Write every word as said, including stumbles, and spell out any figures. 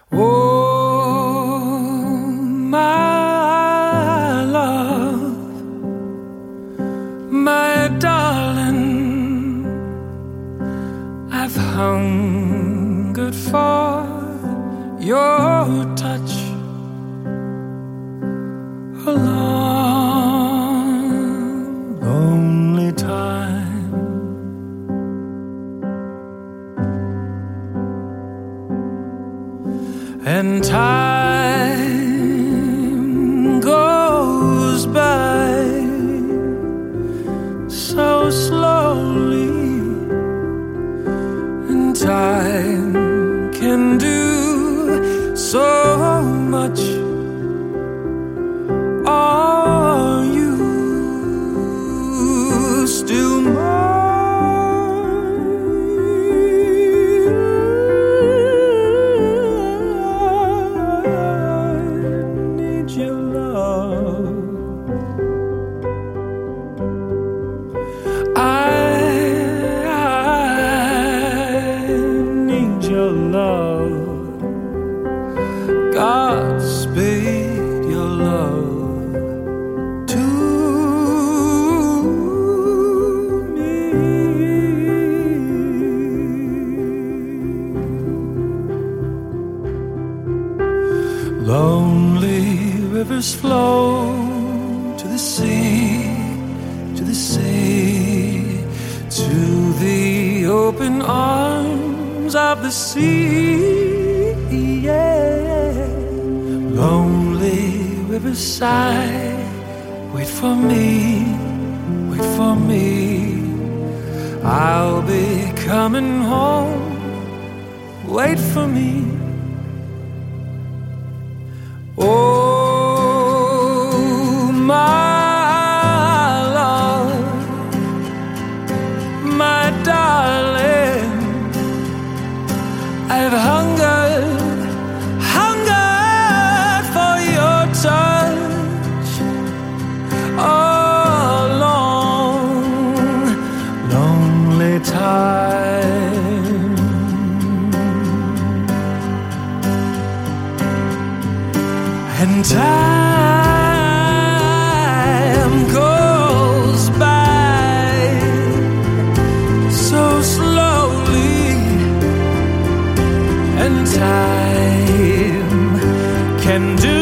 Oh, my love, my darling, I've hungered for your touch a long, lonely time. And time goes by so slowly, and time can do so much. Are you still mine? Godspeed your love to me. Lonely rivers flow to the sea, to the sea, to the open arms of the sea. Yeah. Lonely rivers sigh, wait for me, wait for me. I'll be coming home, wait for me. Oh, my love, my darling, I've hungered, hungered for your touch a long, lonely time. And time goes by so slowly, and time can do